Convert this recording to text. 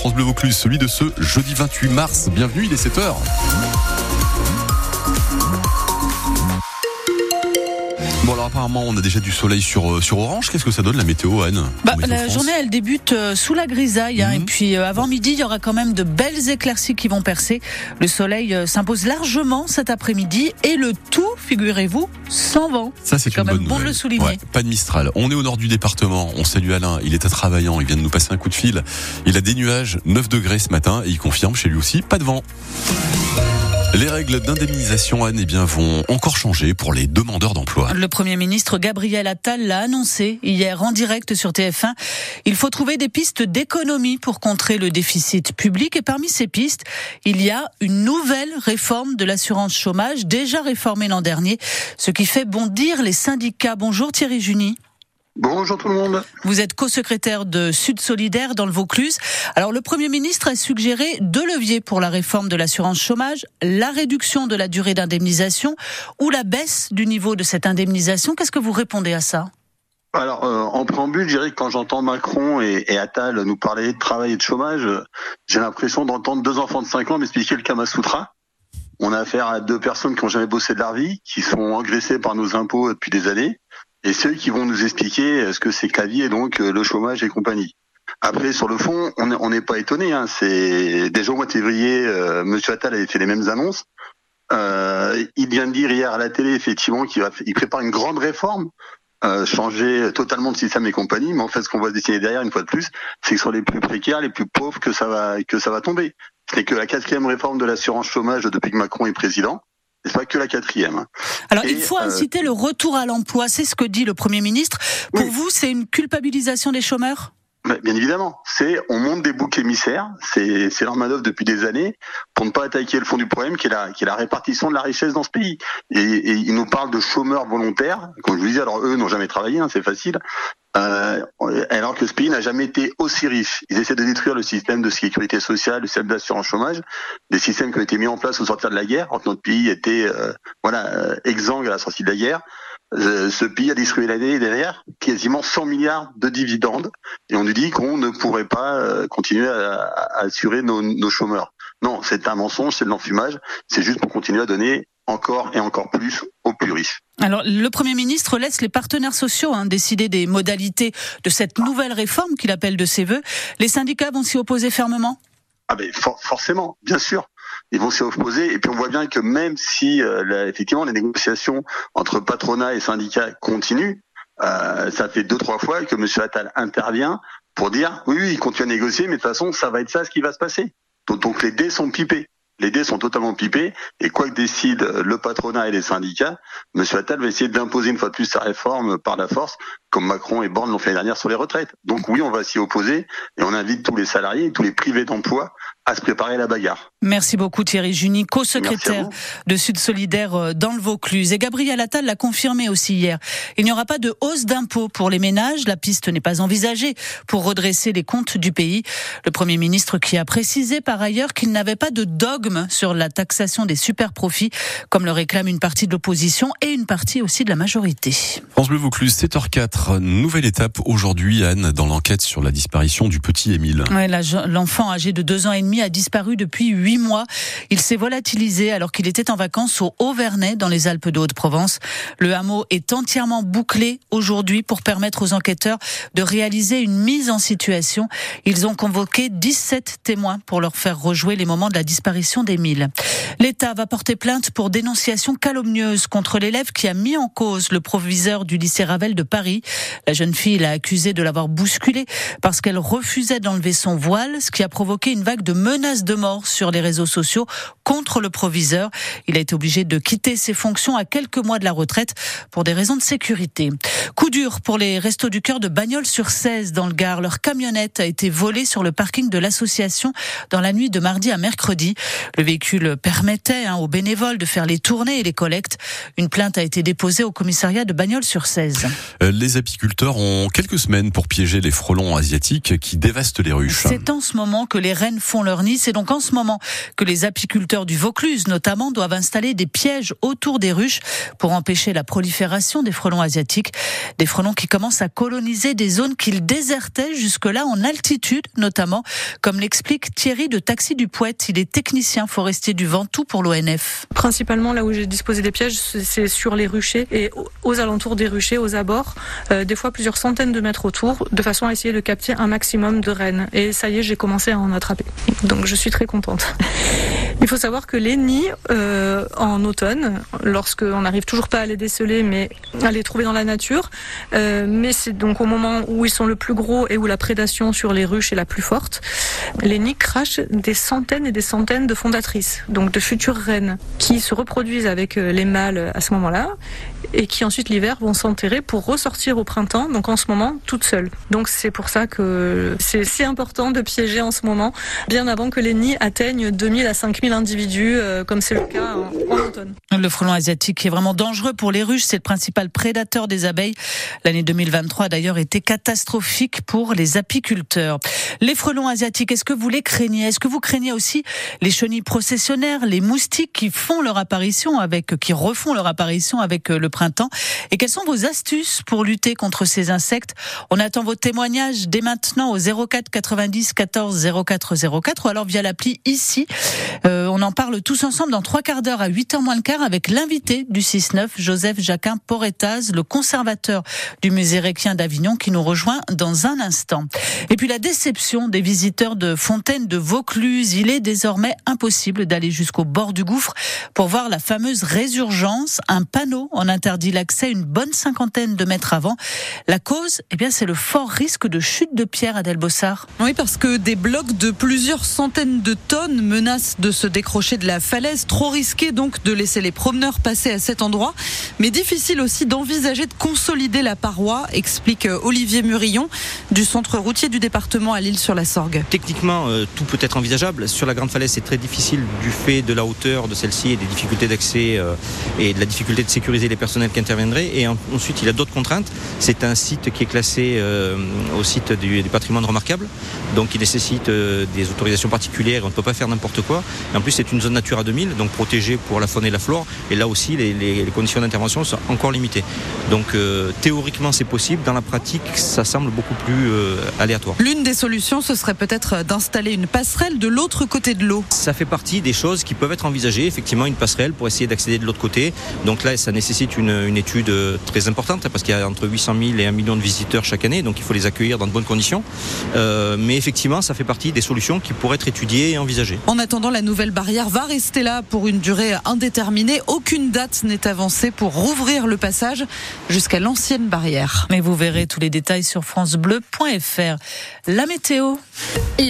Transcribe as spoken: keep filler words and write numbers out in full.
France Bleu Vaucluse, celui de ce jeudi vingt-huit mars. Bienvenue, il est sept heures. Bon alors apparemment on a déjà du soleil sur, sur Orange. Qu'est-ce que ça donne la météo, Anne? bah, La journée elle débute euh, sous la grisaille hein, mmh. Et puis euh, avant midi il y aura quand même de belles éclaircies qui vont percer. Le soleil euh, s'impose largement cet après-midi et le tout, figurez-vous, sans vent. Ça c'est, c'est quand une même bonne bon nouvelle. de le souligner. Ouais, pas de Mistral. On est au nord du département. On salue Alain, il est à Travaillant, il vient de nous passer un coup de fil. Il a des nuages, neuf degrés ce matin et il confirme chez lui aussi pas de vent. Les règles d'indemnisation, Anne, eh bien, vont encore changer pour les demandeurs d'emploi. Le Premier ministre Gabriel Attal l'a annoncé hier en direct sur T F un. Il faut trouver des pistes d'économie pour contrer le déficit public. Et parmi ces pistes, il y a une nouvelle réforme de l'assurance chômage, déjà réformée l'an dernier, ce qui fait bondir les syndicats. Bonjour Thierry Juny. Bonjour tout le monde. Vous êtes co-secrétaire de Sud Solidaire dans le Vaucluse. Alors le Premier ministre a suggéré deux leviers pour la réforme de l'assurance chômage, la réduction de la durée d'indemnisation ou la baisse du niveau de cette indemnisation. Qu'est-ce que vous répondez à ça ? Alors euh, en préambule, je dirais que quand j'entends Macron et, et Attal nous parler de travail et de chômage, j'ai l'impression d'entendre deux enfants de cinq ans m'expliquer le Kama Sutra. On a affaire à deux personnes qui n'ont jamais bossé de leur vie, qui sont engraissées par nos impôts depuis des années. Et ceux qui vont nous expliquer ce que c'est que la vie et donc le chômage et compagnie. Après, sur le fond, on n'est pas étonné. Hein. C'est déjà au mois de février, euh, Monsieur Attal avait fait les mêmes annonces. Euh, il vient de dire hier à la télé, effectivement, qu'il va, il prépare une grande réforme, euh, changer totalement de système et compagnie. Mais en fait, ce qu'on va se dessiner derrière, une fois de plus, c'est que sur les plus précaires, les plus pauvres, que ça va, que ça va tomber. C'est que la quatrième réforme de l'assurance chômage depuis que Macron est président. C'est pas que la quatrième. Alors, et il faut euh, inciter le retour à l'emploi, c'est ce que dit le Premier ministre. Pour oui. vous, c'est une culpabilisation des chômeurs ? Bien évidemment, c'est on monte des boucs émissaires, c'est c'est leur manœuvre depuis des années pour ne pas attaquer le fond du problème qui est la qui est la répartition de la richesse dans ce pays. Et, et ils nous parlent de chômeurs volontaires, comme je vous disais, alors eux n'ont jamais travaillé, hein, c'est facile. Euh, alors que ce pays n'a jamais été aussi riche. Ils essaient de détruire le système de sécurité sociale, le système d'assurance chômage, des systèmes qui ont été mis en place au sortir de la guerre, alors que notre pays était euh, voilà euh, exsangue à la sortie de la guerre. Euh, ce pays a distribué l'année derrière quasiment cent milliards de dividendes et on nous dit qu'on ne pourrait pas euh, continuer à, à assurer nos, nos chômeurs. Non, c'est un mensonge, c'est de l'enfumage, c'est juste pour continuer à donner encore et encore plus aux plus riches. Alors, le Premier ministre laisse les partenaires sociaux hein, décider des modalités de cette nouvelle réforme qu'il appelle de ses voeux. Les syndicats vont s'y opposer fermement ? Ah ben for- forcément, bien sûr. Ils vont s'y opposer et puis on voit bien que même si euh, la, effectivement les négociations entre patronat et syndicats continuent, euh, ça fait deux trois fois que M. Attal intervient pour dire oui, oui, il continue à négocier, mais de toute façon ça va être ça ce qui va se passer. Donc, donc les dés sont pipés. Les dés sont totalement pipés et quoi que décide le patronat et les syndicats, M. Attal va essayer d'imposer une fois de plus sa réforme par la force, comme Macron et Borne l'ont fait l'année dernière sur les retraites. Donc oui, on va s'y opposer et on invite tous les salariés et tous les privés d'emploi à se préparer à la bagarre. Merci beaucoup Thierry Juny, co-secrétaire de Sud Solidaire dans le Vaucluse. Et Gabriel Attal l'a confirmé aussi hier. Il n'y aura pas de hausse d'impôts pour les ménages. La piste n'est pas envisagée pour redresser les comptes du pays. Le Premier ministre qui a précisé par ailleurs qu'il n'avait pas de dogme sur la taxation des super-profits, comme le réclame une partie de l'opposition et une partie aussi de la majorité. France Bleu Vaucluse, sept heures quatre. Nouvelle étape aujourd'hui, Anne, dans l'enquête sur la disparition du petit Émile. Ouais, l'enfant âgé de deux ans et demi a disparu depuis huit mois. Il s'est volatilisé alors qu'il était en vacances au Haut-Vernay, dans les Alpes de Haute-Provence. Le hameau est entièrement bouclé aujourd'hui pour permettre aux enquêteurs de réaliser une mise en situation. Ils ont convoqué dix-sept témoins pour leur faire rejouer les moments de la disparition d'Émile. L'État va porter plainte pour dénonciation calomnieuse contre l'élève qui a mis en cause le proviseur du lycée Ravel de Paris. La jeune fille l'a accusé de l'avoir bousculé parce qu'elle refusait d'enlever son voile, ce qui a provoqué une vague de menaces de mort sur les réseaux sociaux contre le proviseur. Il a été obligé de quitter ses fonctions à quelques mois de la retraite pour des raisons de sécurité. Coup dur pour les Restos du Cœur de Bagnols-sur-Cèze dans le Gard. Leur camionnette a été volée sur le parking de l'association dans la nuit de mardi à mercredi. Le véhicule permettait hein, aux bénévoles de faire les tournées et les collectes. Une plainte a été déposée au commissariat de Bagnols-sur-Cèze. Les apiculteurs ont quelques semaines pour piéger les frelons asiatiques qui dévastent les ruches. C'est en ce moment que les rennes font leur leur nid. C'est donc en ce moment que les apiculteurs du Vaucluse, notamment, doivent installer des pièges autour des ruches pour empêcher la prolifération des frelons asiatiques. Des frelons qui commencent à coloniser des zones qu'ils désertaient jusque-là en altitude, notamment, comme l'explique Thierry de Taxi du Poète. Il est technicien forestier du Ventoux pour l'O N F. Principalement, là où j'ai disposé des pièges, c'est sur les ruchers et aux alentours des ruchers, aux abords, euh, des fois plusieurs centaines de mètres autour, de façon à essayer de capter un maximum de rennes. Et ça y est, j'ai commencé à en attraper. Donc je suis très contente. Il faut savoir que les nids, euh, en automne, lorsqu'on n'arrive toujours pas à les déceler, mais à les trouver dans la nature, euh, mais c'est donc au moment où ils sont le plus gros et où la prédation sur les ruches est la plus forte, les nids crachent des centaines et des centaines de fondatrices, donc de futures reines, qui se reproduisent avec les mâles à ce moment-là, et qui ensuite l'hiver vont s'enterrer pour ressortir au printemps, donc en ce moment toutes seules. Donc c'est pour ça que c'est si important de piéger en ce moment, bien avant que les nids atteignent deux mille à cinq mille individus, euh, comme c'est le cas en, en automne. Le frelon asiatique est vraiment dangereux pour les ruches, c'est le principal prédateur des abeilles. L'année deux mille vingt-trois a d'ailleurs été catastrophique pour les apiculteurs. Les frelons asiatiques, est-ce que vous les craignez? Est-ce que vous craignez aussi les chenilles processionnaires, les moustiques qui font leur apparition avec, qui refont leur apparition avec le printemps? Et quelles sont vos astuces pour lutter contre ces insectes? On attend vos témoignages dès maintenant au zéro quatre quatre-vingt-dix quatorze zéro quatre zéro quatre ou alors via l'appli ici. Euh, on en parle tous ensemble dans trois quarts d'heure à huit heures moins le quart avec l'invité du six neuf, Joseph Jacquin Porretaz, le conservateur du musée Requien d'Avignon qui nous rejoint dans un instant. Et puis la déception des visiteurs de Fontaine de Vaucluse. Il est désormais impossible d'aller jusqu'au bord du gouffre pour voir la fameuse résurgence. Un panneau en interdit l'accès une bonne cinquantaine de mètres avant. La cause, eh bien, c'est le fort risque de chute de pierre, Adèle Bossard. Oui, parce que des blocs de plusieurs centaines de tonnes menacent de se décrocher de la falaise. Trop risqué donc de laisser les promeneurs passer à cet endroit. Mais difficile aussi d'envisager de consolider la paroi, explique Olivier Murillon du centre routier du département à L'Isle-sur-la-Sorgue. Techniquement, euh, tout peut être envisageable. Sur la grande falaise, c'est très difficile du fait de la hauteur de celle-ci et des difficultés d'accès euh, et de la difficulté de sécuriser les personnels qui interviendraient. Et en, ensuite, il y a d'autres contraintes. C'est un site qui est classé euh, au site du, du patrimoine remarquable, donc il nécessite euh, des autorisations particulières. On ne peut pas faire n'importe quoi. Et en plus, c'est une zone Natura deux mille, donc protégée pour la faune et la flore. Et là aussi, les, les, les conditions d'intervention sont encore limitées. Donc euh, théoriquement, c'est possible. Dans la pratique, ça semble beaucoup plus euh, aléatoire. L'une des solutions, ce serait peut-être d'installer une passerelle de l'autre côté de l'eau. Ça fait partie des choses qui peuvent être envisagées, effectivement, une passerelle pour essayer d'accéder de l'autre côté. Donc là, ça nécessite une, une étude très importante parce qu'il y a entre huit cent mille et un million de visiteurs chaque année, donc il faut les accueillir dans de bonnes conditions. Euh, mais effectivement, ça fait partie des solutions qui pourraient être étudiées et envisagées. En attendant, la nouvelle barrière va rester là pour une durée indéterminée. Aucune date n'est avancée pour rouvrir le passage jusqu'à l'ancienne barrière. Mais vous verrez tous les détails sur francebleu point fr. La météo.